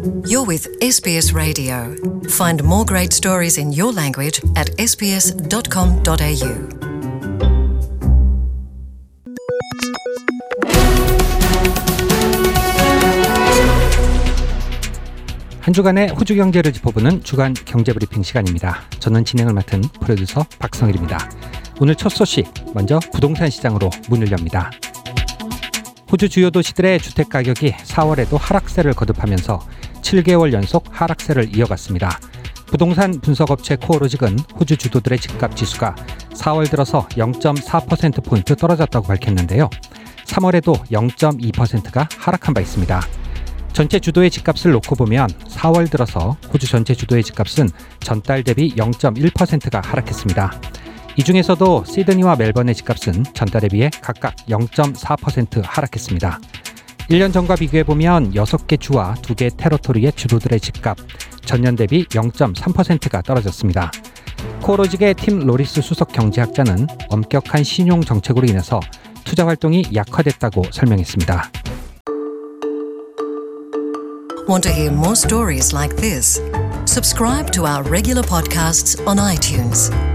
You're with SBS Radio. Find more great stories in your language at sbs.com.au. 한 주간의 호주 경제를 짚어보는 주간 경제브리핑 시간입니다. 저는 진행을 맡은 프로듀서 박성일입니다. 오늘 첫 소식, 먼저 부동산 시장으로 문을 엽니다. 호주 주요 도시들의 주택가격이 4월에도 하락세를 거듭하면서 7개월 연속 하락세를 이어갔습니다. 부동산 분석업체 코어로직은 호주 주도들의 집값 지수가 4월 들어서 0.4%포인트 떨어졌다고 밝혔는데요. 3월에도 0.2%가 하락한 바 있습니다. 전체 주도의 집값을 놓고 보면 4월 들어서 호주 전체 주도의 집값은 전달 대비 0.1%가 하락했습니다. 이 중에서도 시드니와 멜번의 집값은 전달에 비해 각각 0.4% 하락했습니다. 1년 전과 비교해보면 6개 주와 2개 테러토리의 주도들의 집값, 전년 대비 0.3%가 떨어졌습니다. 코어로직의 팀 로리스 수석 경제학자는 엄격한 신용 정책으로 인해서 투자 활동이 약화됐다고 설명했습니다. Want to hear more stories like this? Subscribe to our regular podcasts on iTunes.